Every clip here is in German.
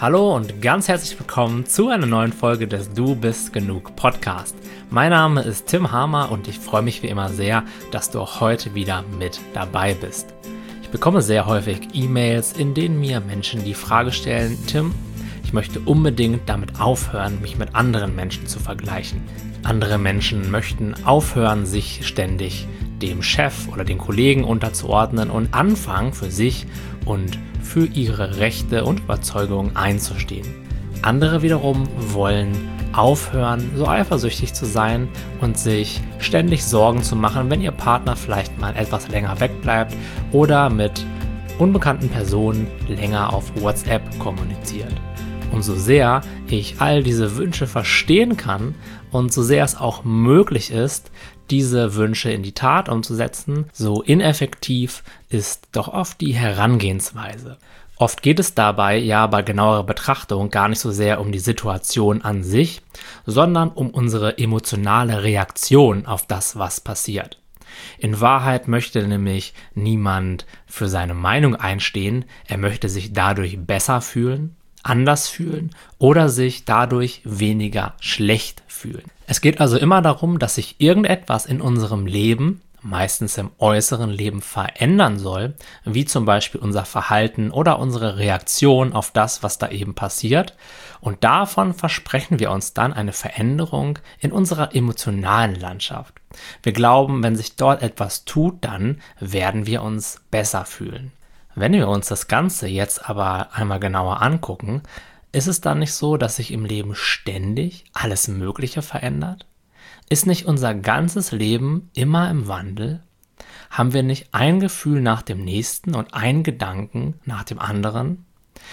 Hallo und ganz herzlich willkommen zu einer neuen Folge des Du bist genug Podcast. Mein Name ist Tim Hamer und ich freue mich wie immer sehr, dass du auch heute wieder mit dabei bist. Ich bekomme sehr häufig E-Mails, in denen mir Menschen die Frage stellen: Tim, ich möchte unbedingt damit aufhören, mich mit anderen Menschen zu vergleichen. Andere Menschen möchten aufhören, sich ständig dem Chef oder den Kollegen unterzuordnen und anfangen, für sich und für ihre Rechte und Überzeugungen einzustehen. Andere wiederum wollen aufhören, so eifersüchtig zu sein und sich ständig Sorgen zu machen, wenn ihr Partner vielleicht mal etwas länger wegbleibt oder mit unbekannten Personen länger auf WhatsApp kommuniziert. Und so sehr ich all diese Wünsche verstehen kann und so sehr es auch möglich ist, diese Wünsche in die Tat umzusetzen, so ineffektiv ist doch oft die Herangehensweise. Oft geht es dabei ja bei genauerer Betrachtung gar nicht so sehr um die Situation an sich, sondern um unsere emotionale Reaktion auf das, was passiert. In Wahrheit möchte nämlich niemand für seine Meinung einstehen, er möchte sich dadurch besser fühlen, anders fühlen oder sich dadurch weniger schlecht fühlen. Es geht also immer darum, dass sich irgendetwas in unserem Leben, meistens im äußeren Leben, verändern soll, wie zum Beispiel unser Verhalten oder unsere Reaktion auf das, was da eben passiert. Und davon versprechen wir uns dann eine Veränderung in unserer emotionalen Landschaft. Wir glauben, wenn sich dort etwas tut, dann werden wir uns besser fühlen. Wenn wir uns das Ganze jetzt aber einmal genauer angucken, ist es dann nicht so, dass sich im Leben ständig alles Mögliche verändert? Ist nicht unser ganzes Leben immer im Wandel? Haben wir nicht ein Gefühl nach dem nächsten und einen Gedanken nach dem anderen?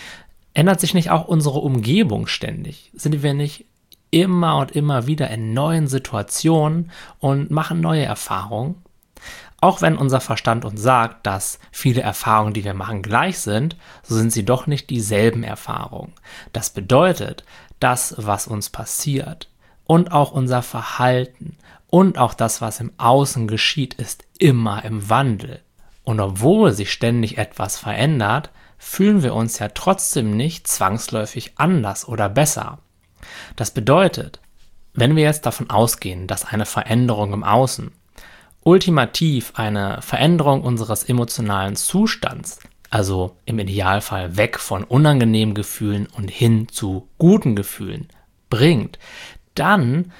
Ändert sich nicht auch unsere Umgebung ständig? Sind wir nicht immer und immer wieder in neuen Situationen und machen neue Erfahrungen? Auch wenn unser Verstand uns sagt, dass viele Erfahrungen, die wir machen, gleich sind, so sind sie doch nicht dieselben Erfahrungen. Das bedeutet, das, was uns passiert und auch unser Verhalten und auch das, was im Außen geschieht, ist immer im Wandel. Und obwohl sich ständig etwas verändert, fühlen wir uns ja trotzdem nicht zwangsläufig anders oder besser. Das bedeutet, wenn wir jetzt davon ausgehen, dass eine Veränderung im Außen ultimativ eine Veränderung unseres emotionalen Zustands, also im Idealfall weg von unangenehmen Gefühlen und hin zu guten Gefühlen, bringt, dann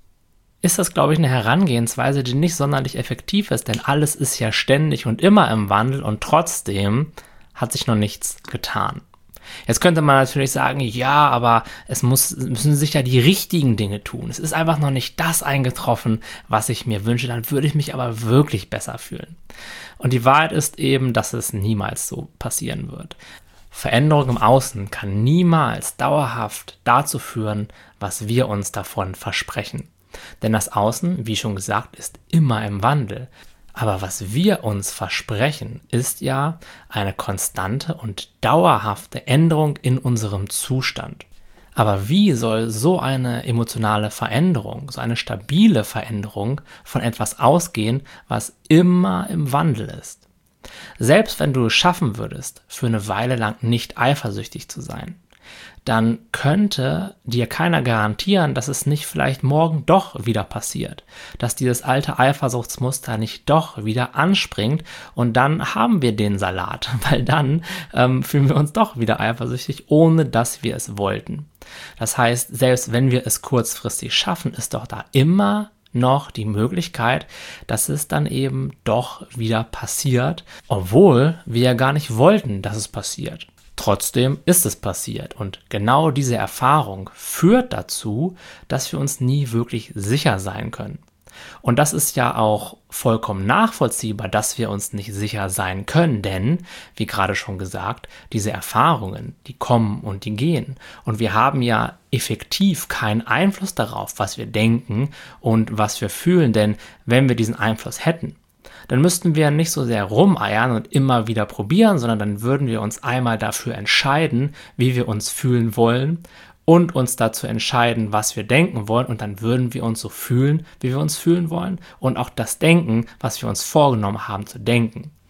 ist das, glaube ich, eine Herangehensweise, die nicht sonderlich effektiv ist, denn alles ist ja ständig und immer im Wandel und trotzdem hat sich noch nichts getan. Jetzt könnte man natürlich sagen, ja, aber müssen sich ja die richtigen Dinge tun. Es ist einfach noch nicht das eingetroffen, was ich mir wünsche, dann würde ich mich aber wirklich besser fühlen. Und die Wahrheit ist eben, dass es niemals so passieren wird. Veränderung im Außen kann niemals dauerhaft dazu führen, was wir uns davon versprechen. Denn das Außen, wie schon gesagt, ist immer im Wandel. Aber was wir uns versprechen, ist ja eine konstante und dauerhafte Änderung in unserem Zustand. Aber wie soll so eine emotionale Veränderung, so eine stabile Veränderung von etwas ausgehen, was immer im Wandel ist? Selbst wenn du es schaffen würdest, für eine Weile lang nicht eifersüchtig zu sein, dann könnte dir keiner garantieren, dass es nicht vielleicht morgen doch wieder passiert, dass dieses alte Eifersuchtsmuster nicht doch wieder anspringt und dann haben wir den Salat, weil dann fühlen wir uns doch wieder eifersüchtig, ohne dass wir es wollten. Das heißt, selbst wenn wir es kurzfristig schaffen, ist doch da immer noch die Möglichkeit, dass es dann eben doch wieder passiert, obwohl wir ja gar nicht wollten, dass es passiert. Trotzdem ist es passiert und genau diese Erfahrung führt dazu, dass wir uns nie wirklich sicher sein können. Und das ist ja auch vollkommen nachvollziehbar, dass wir uns nicht sicher sein können, denn, wie gerade schon gesagt, diese Erfahrungen, die kommen und die gehen. Und wir haben ja effektiv keinen Einfluss darauf, was wir denken und was wir fühlen, denn wenn wir diesen Einfluss hätten, dann müssten wir nicht so sehr rumeiern und immer wieder probieren, sondern dann würden wir uns einmal dafür entscheiden, wie wir uns fühlen wollen und uns dazu entscheiden, was wir denken wollen und dann würden wir uns so fühlen, wie wir uns fühlen wollen und auch das denken, was wir uns vorgenommen haben zu denken.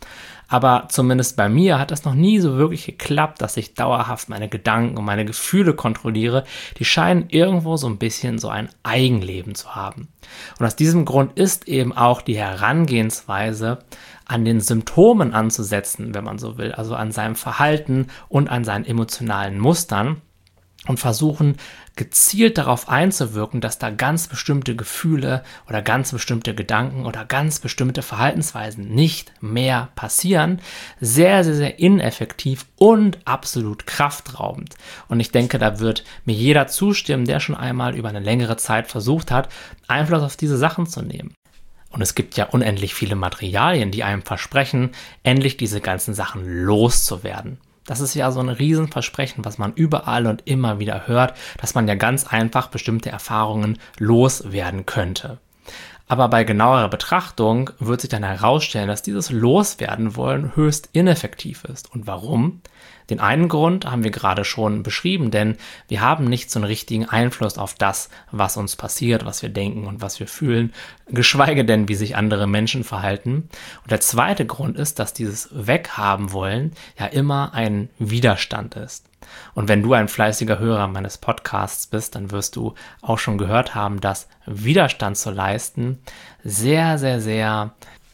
Aber zumindest bei mir hat das noch nie so wirklich geklappt, dass ich dauerhaft meine Gedanken und meine Gefühle kontrolliere. Die scheinen irgendwo so ein bisschen so ein Eigenleben zu haben. Und aus diesem Grund ist eben auch die Herangehensweise, an den Symptomen anzusetzen, wenn man so will, also an seinem Verhalten und an seinen emotionalen Mustern, und versuchen gezielt darauf einzuwirken, dass da ganz bestimmte Gefühle oder ganz bestimmte Gedanken oder ganz bestimmte Verhaltensweisen nicht mehr passieren, sehr, sehr, sehr ineffektiv und absolut kraftraubend. Und ich denke, da wird mir jeder zustimmen, der schon einmal über eine längere Zeit versucht hat, Einfluss auf diese Sachen zu nehmen. Und es gibt ja unendlich viele Materialien, die einem versprechen, endlich diese ganzen Sachen loszuwerden. Das ist ja so ein Riesenversprechen, was man überall und immer wieder hört, dass man ja ganz einfach bestimmte Erfahrungen loswerden könnte. Aber bei genauerer Betrachtung wird sich dann herausstellen, dass dieses Loswerden wollen höchst ineffektiv ist. Und warum? Den einen Grund haben wir gerade schon beschrieben, denn wir haben nicht so einen richtigen Einfluss auf das, was uns passiert, was wir denken und was wir fühlen, geschweige denn, wie sich andere Menschen verhalten. Und der zweite Grund ist, dass dieses Weghaben wollen ja immer ein Widerstand ist. Und wenn du ein fleißiger Hörer meines Podcasts bist, dann wirst du auch schon gehört haben, dass Widerstand zu leisten sehr, sehr, sehr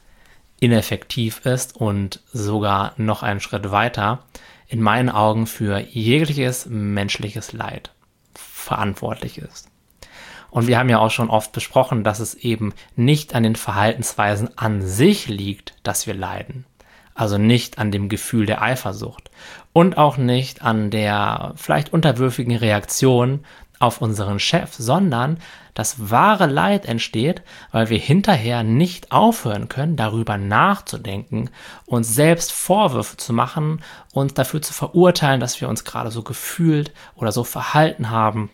ineffektiv ist und sogar noch einen Schritt weiter in meinen Augen für jegliches menschliches Leid verantwortlich ist. Und wir haben ja auch schon oft besprochen, dass es eben nicht an den Verhaltensweisen an sich liegt, dass wir leiden. Also nicht an dem Gefühl der Eifersucht und auch nicht an der vielleicht unterwürfigen Reaktion auf unseren Chef, sondern das wahre Leid entsteht, weil wir hinterher nicht aufhören können, darüber nachzudenken, uns selbst Vorwürfe zu machen, uns dafür zu verurteilen, dass wir uns gerade so gefühlt oder so verhalten haben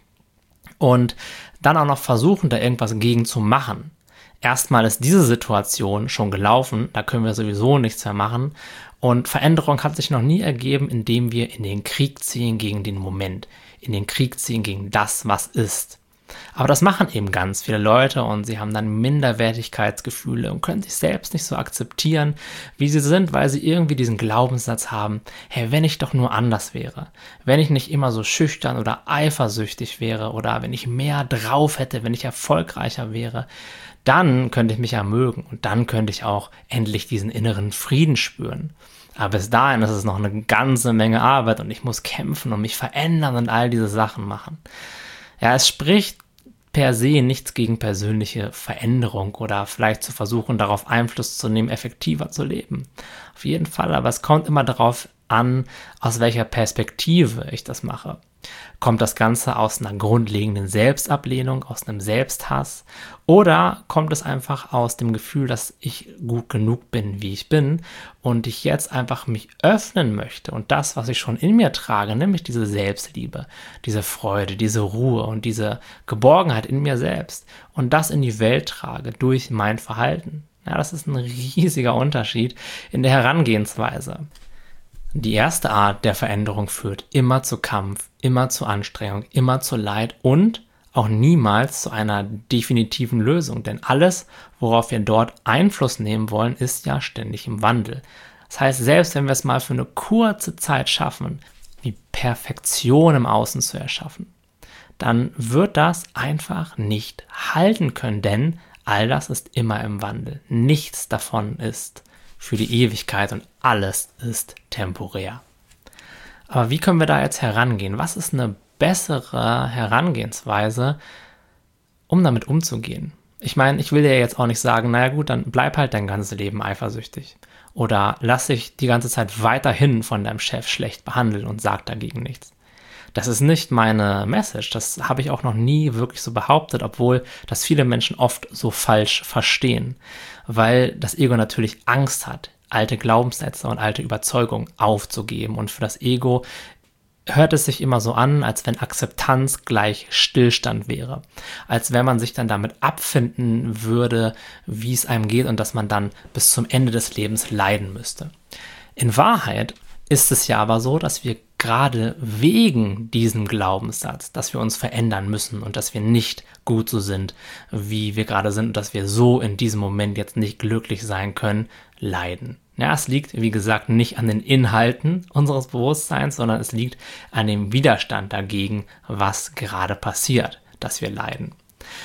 und dann auch noch versuchen, da irgendwas gegen zu machen. Erstmal ist diese Situation schon gelaufen, da können wir sowieso nichts mehr machen. Und Veränderung hat sich noch nie ergeben, indem wir in den Krieg ziehen gegen den Moment, in den Krieg ziehen gegen das, was ist. Aber das machen eben ganz viele Leute und sie haben dann Minderwertigkeitsgefühle und können sich selbst nicht so akzeptieren, wie sie sind, weil sie irgendwie diesen Glaubenssatz haben, hey, wenn ich doch nur anders wäre, wenn ich nicht immer so schüchtern oder eifersüchtig wäre oder wenn ich mehr drauf hätte, wenn ich erfolgreicher wäre, dann könnte ich mich ja mögen und dann könnte ich auch endlich diesen inneren Frieden spüren. Aber bis dahin ist es noch eine ganze Menge Arbeit und ich muss kämpfen und mich verändern und all diese Sachen machen. Ja, es spricht per se nichts gegen persönliche Veränderung oder vielleicht zu versuchen, darauf Einfluss zu nehmen, effektiver zu leben. Auf jeden Fall, aber es kommt immer darauf an, aus welcher Perspektive ich das mache. Kommt das Ganze aus einer grundlegenden Selbstablehnung, aus einem Selbsthass oder kommt es einfach aus dem Gefühl, dass ich gut genug bin, wie ich bin und ich jetzt einfach mich öffnen möchte und das, was ich schon in mir trage, nämlich diese Selbstliebe, diese Freude, diese Ruhe und diese Geborgenheit in mir selbst und das in die Welt trage durch mein Verhalten. Ja, das ist ein riesiger Unterschied in der Herangehensweise. Die erste Art der Veränderung führt immer zu Kampf, immer zu Anstrengung, immer zu Leid und auch niemals zu einer definitiven Lösung. Denn alles, worauf wir dort Einfluss nehmen wollen, ist ja ständig im Wandel. Das heißt, selbst wenn wir es mal für eine kurze Zeit schaffen, die Perfektion im Außen zu erschaffen, dann wird das einfach nicht halten können, denn all das ist immer im Wandel. Nichts davon ist für die Ewigkeit und alles ist temporär. Aber wie können wir da jetzt herangehen? Was ist eine bessere Herangehensweise, um damit umzugehen? Ich meine, ich will dir jetzt auch nicht sagen, naja gut, dann bleib halt dein ganzes Leben eifersüchtig. Oder lass dich die ganze Zeit weiterhin von deinem Chef schlecht behandeln und sag dagegen nichts. Das ist nicht meine Message, das habe ich auch noch nie wirklich so behauptet, obwohl das viele Menschen oft so falsch verstehen, weil das Ego natürlich Angst hat, alte Glaubenssätze und alte Überzeugungen aufzugeben und für das Ego hört es sich immer so an, als wenn Akzeptanz gleich Stillstand wäre, als wenn man sich dann damit abfinden würde, wie es einem geht und dass man dann bis zum Ende des Lebens leiden müsste. In Wahrheit ist es ja aber so, dass wir gerade wegen diesem Glaubenssatz, dass wir uns verändern müssen und dass wir nicht gut so sind, wie wir gerade sind und dass wir so in diesem Moment jetzt nicht glücklich sein können, leiden. Ja, es liegt, wie gesagt, nicht an den Inhalten unseres Bewusstseins, sondern es liegt an dem Widerstand dagegen, was gerade passiert, dass wir leiden.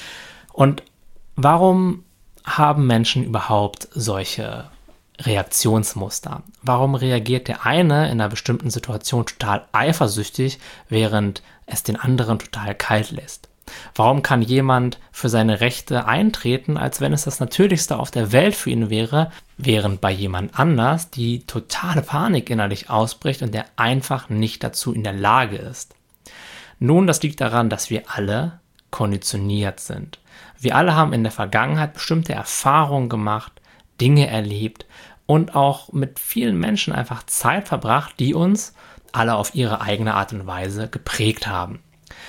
Und warum haben Menschen überhaupt solche Reaktionsmuster? Warum reagiert der eine in einer bestimmten Situation total eifersüchtig, während es den anderen total kalt lässt? Warum kann jemand für seine Rechte eintreten, als wenn es das Natürlichste auf der Welt für ihn wäre, während bei jemand anders die totale Panik innerlich ausbricht und der einfach nicht dazu in der Lage ist? Nun, das liegt daran, dass wir alle konditioniert sind. Wir alle haben in der Vergangenheit bestimmte Erfahrungen gemacht, Dinge erlebt und auch mit vielen Menschen einfach Zeit verbracht, die uns alle auf ihre eigene Art und Weise geprägt haben.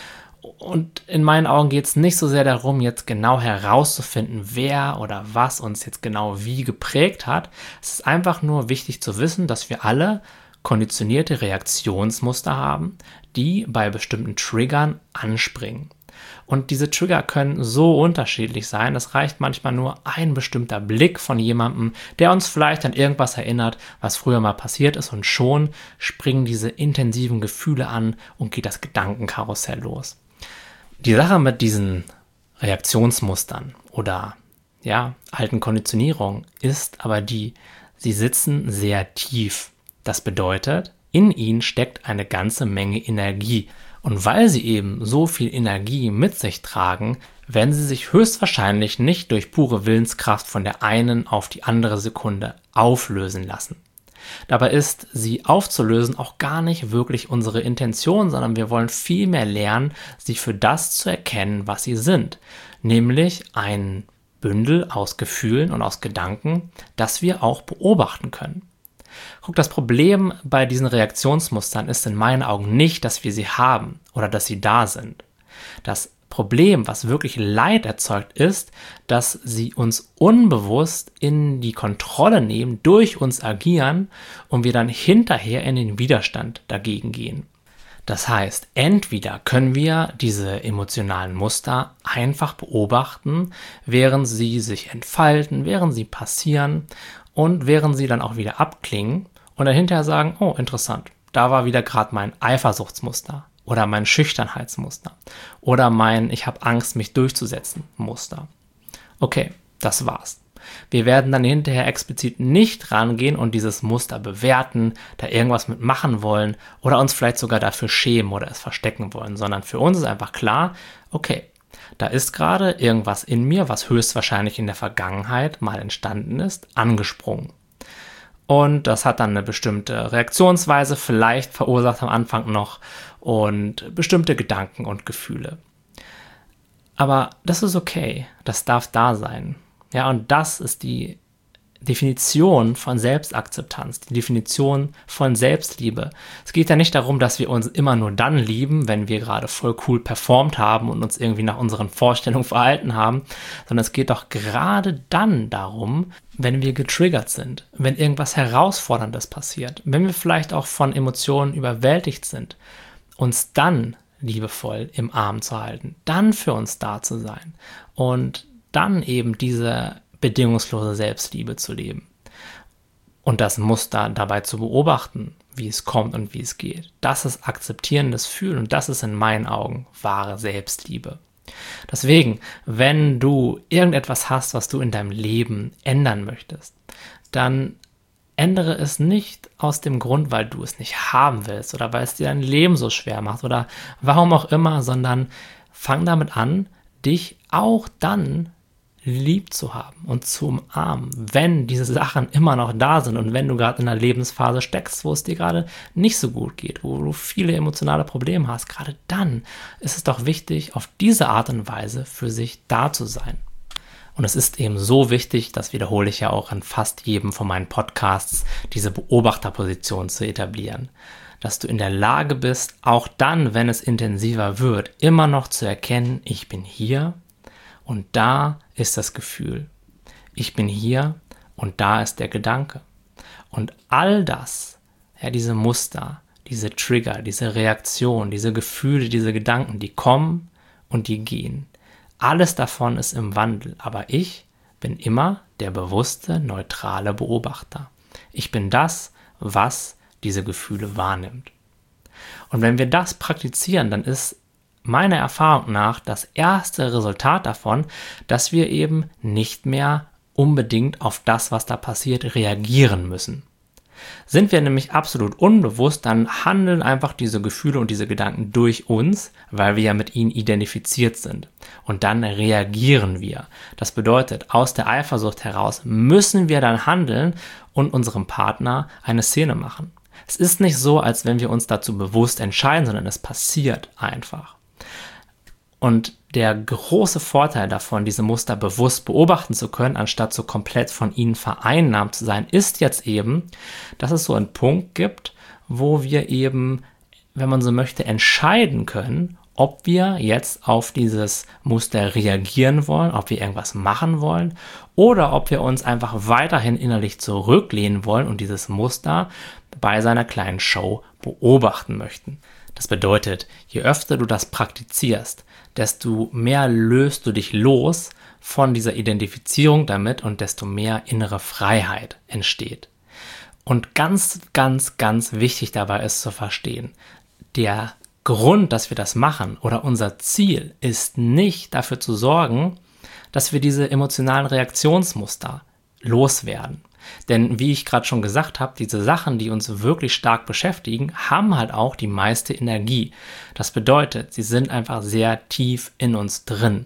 Und in meinen Augen geht es nicht so sehr darum, jetzt genau herauszufinden, wer oder was uns jetzt genau wie geprägt hat. Es ist einfach nur wichtig zu wissen, dass wir alle konditionierte Reaktionsmuster haben, die bei bestimmten Triggern anspringen. Und diese Trigger können so unterschiedlich sein. Es reicht manchmal nur ein bestimmter Blick von jemandem, der uns vielleicht an irgendwas erinnert, was früher mal passiert ist, und schon springen diese intensiven Gefühle an und geht das Gedankenkarussell los. Die Sache mit diesen Reaktionsmustern oder alten Konditionierungen ist aber sie sitzen sehr tief. Das bedeutet, in ihnen steckt eine ganze Menge Energie. Und weil sie eben so viel Energie mit sich tragen, werden sie sich höchstwahrscheinlich nicht durch pure Willenskraft von der einen auf die andere Sekunde auflösen lassen. Dabei ist sie aufzulösen auch gar nicht wirklich unsere Intention, sondern wir wollen vielmehr lernen, sie für das zu erkennen, was sie sind, nämlich ein Bündel aus Gefühlen und aus Gedanken, das wir auch beobachten können. Guck, das Problem bei diesen Reaktionsmustern ist in meinen Augen nicht, dass wir sie haben oder dass sie da sind. Das Problem, was wirklich Leid erzeugt, ist, dass sie uns unbewusst in die Kontrolle nehmen, durch uns agieren und wir dann hinterher in den Widerstand dagegen gehen. Das heißt, entweder können wir diese emotionalen Muster einfach beobachten, während sie sich entfalten, während sie passieren und während sie dann auch wieder abklingen und dann hinterher sagen, oh, interessant, da war wieder gerade mein Eifersuchtsmuster oder mein Schüchternheitsmuster oder mein Ich habe Angst, mich durchzusetzen Muster. Okay, das war's. Wir werden dann hinterher explizit nicht rangehen und dieses Muster bewerten, da irgendwas mitmachen wollen oder uns vielleicht sogar dafür schämen oder es verstecken wollen, sondern für uns ist einfach klar, okay, da ist gerade irgendwas in mir, was höchstwahrscheinlich in der Vergangenheit mal entstanden ist, angesprungen. Und das hat dann eine bestimmte Reaktionsweise vielleicht verursacht am Anfang noch und bestimmte Gedanken und Gefühle. Aber das ist okay, das darf da sein. Ja, und das ist die Definition von Selbstakzeptanz, die Definition von Selbstliebe. Es geht ja nicht darum, dass wir uns immer nur dann lieben, wenn wir gerade voll cool performt haben und uns irgendwie nach unseren Vorstellungen verhalten haben, sondern es geht doch gerade dann darum, wenn wir getriggert sind, wenn irgendwas Herausforderndes passiert, wenn wir vielleicht auch von Emotionen überwältigt sind, uns dann liebevoll im Arm zu halten, dann für uns da zu sein und dann eben diese bedingungslose Selbstliebe zu leben und das Muster dabei zu beobachten, wie es kommt und wie es geht. Das ist akzeptierendes Fühlen und das ist in meinen Augen wahre Selbstliebe. Deswegen, wenn du irgendetwas hast, was du in deinem Leben ändern möchtest, dann ändere es nicht aus dem Grund, weil du es nicht haben willst oder weil es dir dein Leben so schwer macht oder warum auch immer, sondern fang damit an, dich auch dann lieb zu haben und zu umarmen, wenn diese Sachen immer noch da sind und wenn du gerade in einer Lebensphase steckst, wo es dir gerade nicht so gut geht, wo du viele emotionale Probleme hast, gerade dann ist es doch wichtig, auf diese Art und Weise für sich da zu sein. Und es ist eben so wichtig, das wiederhole ich ja auch in fast jedem von meinen Podcasts, diese Beobachterposition zu etablieren. Dass du in der Lage bist, auch dann, wenn es intensiver wird, immer noch zu erkennen, ich bin hier und da ist das Gefühl. Ich bin hier und da ist der Gedanke. Und all das, ja, diese Muster, diese Trigger, diese Reaktion, diese Gefühle, diese Gedanken, die kommen und die gehen. Alles davon ist im Wandel, aber ich bin immer der bewusste, neutrale Beobachter. ich bin das, was diese Gefühle wahrnimmt. Und wenn wir das praktizieren, dann ist meiner Erfahrung nach das erste Resultat davon, dass wir eben nicht mehr unbedingt auf das, was da passiert, reagieren müssen. Sind wir nämlich absolut unbewusst, dann handeln einfach diese Gefühle und diese Gedanken durch uns, weil wir ja mit ihnen identifiziert sind. Und dann reagieren wir. Das bedeutet, aus der Eifersucht heraus müssen wir dann handeln und unserem Partner eine Szene machen. Es ist nicht so, als wenn wir uns dazu bewusst entscheiden, sondern es passiert einfach. Und der große Vorteil davon, diese Muster bewusst beobachten zu können, anstatt so komplett von ihnen vereinnahmt zu sein, ist jetzt eben, dass es so einen Punkt gibt, wo wir eben, wenn man so möchte, entscheiden können, ob wir jetzt auf dieses Muster reagieren wollen, ob wir irgendwas machen wollen oder ob wir uns einfach weiterhin innerlich zurücklehnen wollen und dieses Muster bei seiner kleinen Show beobachten möchten. Das bedeutet, je öfter du das praktizierst, desto mehr löst du dich los von dieser Identifizierung damit und desto mehr innere Freiheit entsteht. Und ganz, ganz, ganz wichtig dabei ist zu verstehen, der Grund, dass wir das machen oder unser Ziel ist nicht dafür zu sorgen, dass wir diese emotionalen Reaktionsmuster loswerden. Denn wie ich gerade schon gesagt habe, diese Sachen, die uns wirklich stark beschäftigen, haben halt auch die meiste Energie. Das bedeutet, sie sind einfach sehr tief in uns drin.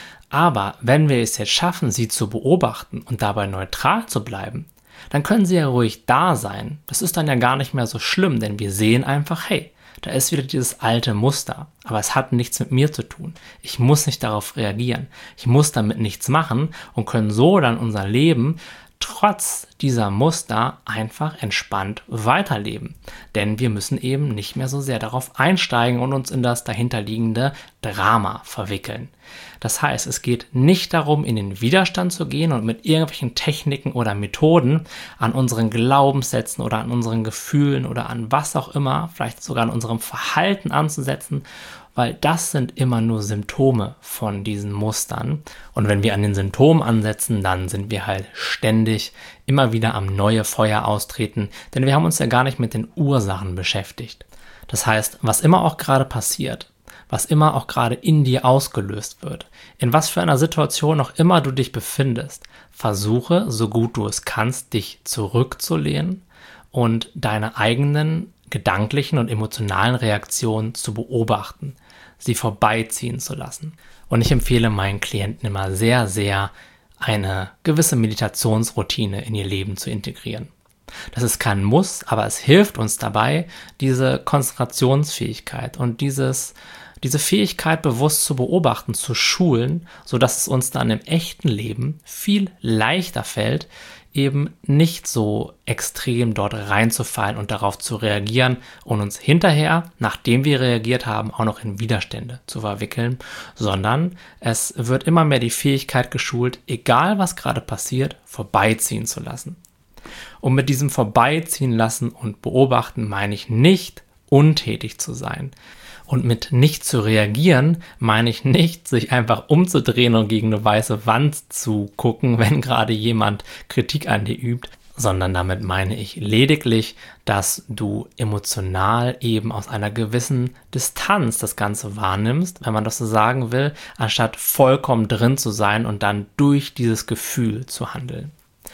Aber wenn wir es jetzt schaffen, sie zu beobachten und dabei neutral zu bleiben, dann können sie ja ruhig da sein. Das ist dann ja gar nicht mehr so schlimm, denn wir sehen einfach, hey, da ist wieder dieses alte Muster, aber es hat nichts mit mir zu tun. Ich muss nicht darauf reagieren. Ich muss damit nichts machen und können so dann unser Leben trotz dieser Muster einfach entspannt weiterleben. Denn wir müssen eben nicht mehr so sehr darauf einsteigen und uns in das dahinterliegende Drama verwickeln. Das heißt, es geht nicht darum, in den Widerstand zu gehen und mit irgendwelchen Techniken oder Methoden an unseren Glaubenssätzen oder an unseren Gefühlen oder an was auch immer, vielleicht sogar an unserem Verhalten anzusetzen, weil das sind immer nur Symptome von diesen Mustern. Und wenn wir an den Symptomen ansetzen, dann sind wir halt ständig immer wieder am neue Feuer austreten, denn wir haben uns ja gar nicht mit den Ursachen beschäftigt. Das heißt, was immer auch gerade passiert, was immer auch gerade in dir ausgelöst wird, in was für einer Situation auch immer du dich befindest, versuche, so gut du es kannst, dich zurückzulehnen und deine eigenen gedanklichen und emotionalen Reaktionen zu beobachten, sie vorbeiziehen zu lassen. Und ich empfehle meinen Klienten immer sehr, sehr, eine gewisse Meditationsroutine in ihr Leben zu integrieren. Das ist kein Muss, aber es hilft uns dabei, diese Konzentrationsfähigkeit und diese Fähigkeit bewusst zu beobachten, zu schulen, sodass es uns dann im echten Leben viel leichter fällt, eben nicht so extrem dort reinzufallen und darauf zu reagieren und uns hinterher, nachdem wir reagiert haben, auch noch in Widerstände zu verwickeln, sondern es wird immer mehr die Fähigkeit geschult, egal was gerade passiert, vorbeiziehen zu lassen. Und mit diesem Vorbeiziehen lassen und beobachten meine ich nicht, untätig zu sein. Und mit nicht zu reagieren meine ich nicht, sich einfach umzudrehen und gegen eine weiße Wand zu gucken, wenn gerade jemand Kritik an dir übt, sondern damit meine ich lediglich, dass du emotional eben aus einer gewissen Distanz das Ganze wahrnimmst, wenn man das so sagen will, anstatt vollkommen drin zu sein und dann durch dieses Gefühl zu handeln.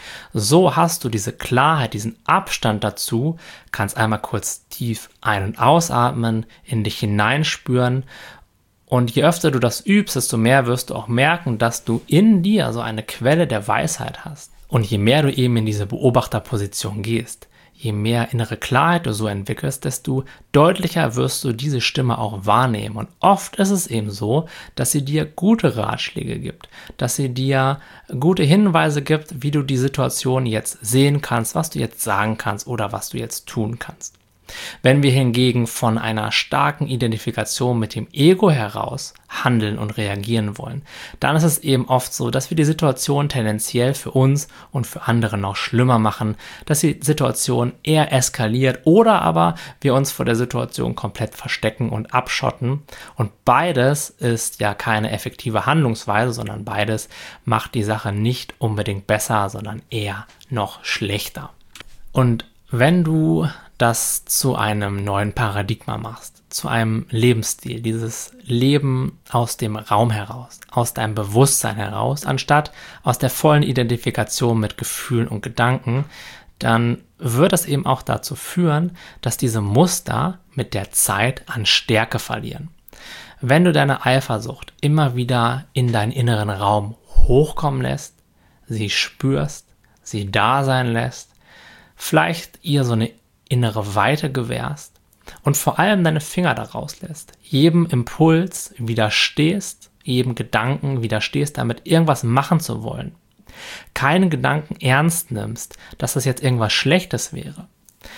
So hast du diese Klarheit, diesen Abstand dazu, kannst einmal kurz tief ein- und ausatmen, in dich hineinspüren und je öfter du das übst, desto mehr wirst du auch merken, dass du in dir so eine Quelle der Weisheit hast. Und je mehr du eben in diese Beobachterposition gehst, je mehr innere Klarheit du so entwickelst, desto deutlicher wirst du diese Stimme auch wahrnehmen. Und oft ist es eben so, dass sie dir gute Ratschläge gibt, dass sie dir gute Hinweise gibt, wie du die Situation jetzt sehen kannst, was du jetzt sagen kannst oder was du jetzt tun kannst. Wenn wir hingegen von einer starken Identifikation mit dem Ego heraus handeln und reagieren wollen, dann ist es eben oft so, dass wir die Situation tendenziell für uns und für andere noch schlimmer machen, dass die Situation eher eskaliert oder aber wir uns vor der Situation komplett verstecken und abschotten. Und beides ist ja keine effektive Handlungsweise, sondern beides macht die Sache nicht unbedingt besser, sondern eher noch schlechter. Und wenn du das zu einem neuen Paradigma machst, zu einem Lebensstil, dieses Leben aus dem Raum heraus, aus deinem Bewusstsein heraus, anstatt aus der vollen Identifikation mit Gefühlen und Gedanken, dann wird das eben auch dazu führen, dass diese Muster mit der Zeit an Stärke verlieren. Wenn du deine Eifersucht immer wieder in deinen inneren Raum hochkommen lässt, sie spürst, sie da sein lässt, vielleicht ihr so eine innere Weite gewährst und vor allem deine Finger da rauslässt, jedem Impuls widerstehst, jedem Gedanken widerstehst, damit irgendwas machen zu wollen, keinen Gedanken ernst nimmst, dass das jetzt irgendwas Schlechtes wäre,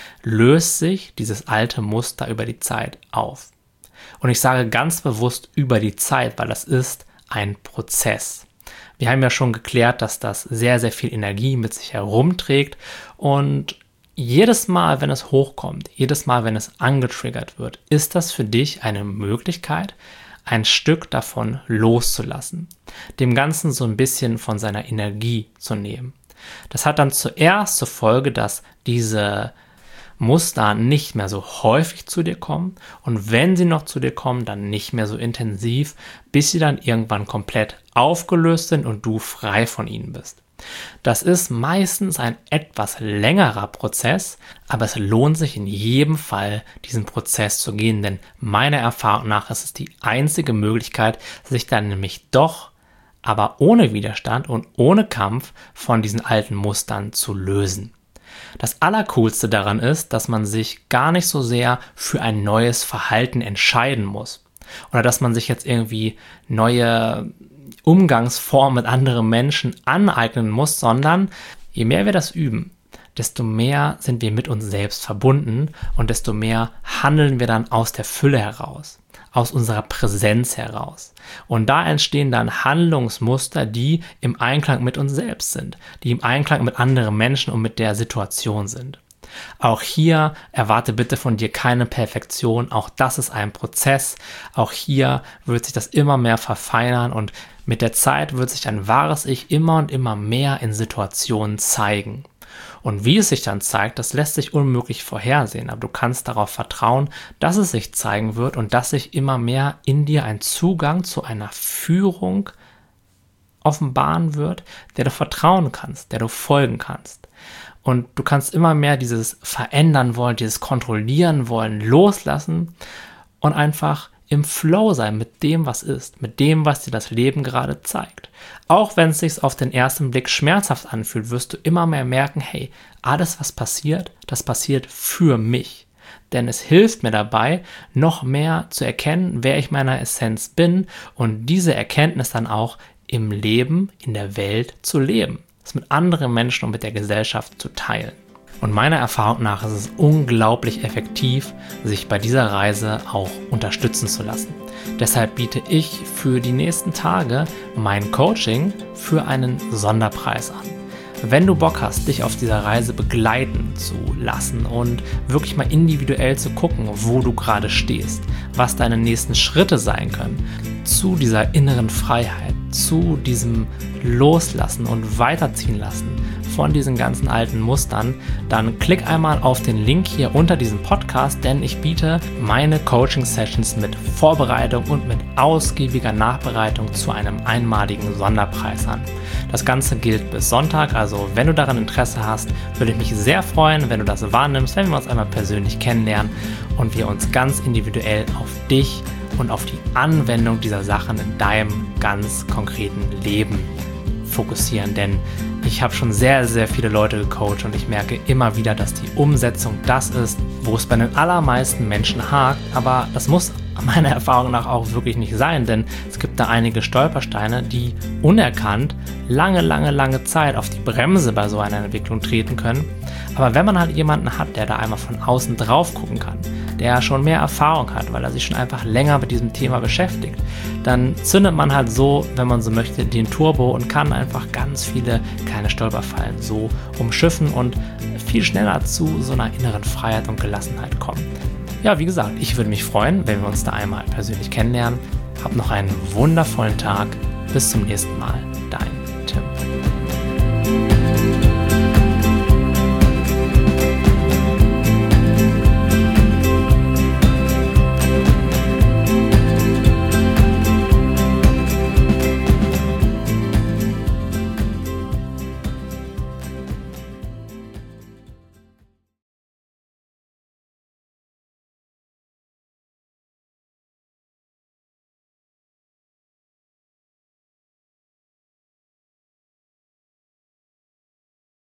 löst sich dieses alte Muster über die Zeit auf. Und ich sage ganz bewusst über die Zeit, weil das ist ein Prozess. Wir haben ja schon geklärt, dass das sehr, sehr viel Energie mit sich herumträgt und jedes Mal, wenn es hochkommt, jedes Mal, wenn es angetriggert wird, ist das für dich eine Möglichkeit, ein Stück davon loszulassen, dem Ganzen so ein bisschen von seiner Energie zu nehmen. Das hat dann zuerst zur Folge, dass diese Muster nicht mehr so häufig zu dir kommen und wenn sie noch zu dir kommen, dann nicht mehr so intensiv, bis sie dann irgendwann komplett aufgelöst sind und du frei von ihnen bist. Das ist meistens ein etwas längerer Prozess, aber es lohnt sich in jedem Fall, diesen Prozess zu gehen, denn meiner Erfahrung nach ist es die einzige Möglichkeit, sich dann nämlich doch, aber ohne Widerstand und ohne Kampf von diesen alten Mustern zu lösen. Das Allercoolste daran ist, dass man sich gar nicht so sehr für ein neues Verhalten entscheiden muss oder dass man sich jetzt irgendwie neue Umgangsform mit anderen Menschen aneignen muss, sondern je mehr wir das üben, desto mehr sind wir mit uns selbst verbunden und desto mehr handeln wir dann aus der Fülle heraus, aus unserer Präsenz heraus. Und da entstehen dann Handlungsmuster, die im Einklang mit uns selbst sind, die im Einklang mit anderen Menschen und mit der Situation sind. Auch hier erwarte bitte von dir keine Perfektion, auch das ist ein Prozess, auch hier wird sich das immer mehr verfeinern und mit der Zeit wird sich ein wahres Ich immer und immer mehr in Situationen zeigen. Und wie es sich dann zeigt, das lässt sich unmöglich vorhersehen, aber du kannst darauf vertrauen, dass es sich zeigen wird und dass sich immer mehr in dir ein Zugang zu einer Führung offenbaren wird, der du vertrauen kannst, der du folgen kannst. Und du kannst immer mehr dieses Verändern wollen, dieses Kontrollieren wollen, loslassen und einfach im Flow sein mit dem, was ist, mit dem, was dir das Leben gerade zeigt. Auch wenn es sich auf den ersten Blick schmerzhaft anfühlt, wirst du immer mehr merken, hey, alles, was passiert, das passiert für mich. Denn es hilft mir dabei, noch mehr zu erkennen, wer ich meiner Essenz bin und diese Erkenntnis dann auch im Leben, in der Welt zu leben. Es mit anderen Menschen und mit der Gesellschaft zu teilen. Und meiner Erfahrung nach ist es unglaublich effektiv, sich bei dieser Reise auch unterstützen zu lassen. Deshalb biete ich für die nächsten Tage mein Coaching für einen Sonderpreis an. Wenn du Bock hast, dich auf dieser Reise begleiten zu lassen und wirklich mal individuell zu gucken, wo du gerade stehst, was deine nächsten Schritte sein können, zu dieser inneren Freiheit, zu diesem Loslassen und Weiterziehen lassen von diesen ganzen alten Mustern, dann klick einmal auf den Link hier unter diesem Podcast, denn ich biete meine Coaching-Sessions mit Vorbereitung und mit ausgiebiger Nachbereitung zu einem einmaligen Sonderpreis an. Das Ganze gilt bis Sonntag, also wenn du daran Interesse hast, würde ich mich sehr freuen, wenn du das wahrnimmst, wenn wir uns einmal persönlich kennenlernen und wir uns ganz individuell auf dich und auf die Anwendung dieser Sachen in deinem ganz konkreten Leben fokussieren, denn ich habe schon sehr, sehr viele Leute gecoacht und ich merke immer wieder, dass die Umsetzung das ist, wo es bei den allermeisten Menschen hakt, aber das muss meiner Erfahrung nach auch wirklich nicht sein, denn es gibt da einige Stolpersteine, die unerkannt lange Zeit auf die Bremse bei so einer Entwicklung treten können. Aber wenn man halt jemanden hat, der da einmal von außen drauf gucken kann, der schon mehr Erfahrung hat, weil er sich schon einfach länger mit diesem Thema beschäftigt, dann zündet man halt so, wenn man so möchte, den Turbo und kann einfach ganz viele kleine Stolperfallen so umschiffen und viel schneller zu so einer inneren Freiheit und Gelassenheit kommen. Ja, wie gesagt, ich würde mich freuen, wenn wir uns da einmal persönlich kennenlernen. Hab noch einen wundervollen Tag. Bis zum nächsten Mal.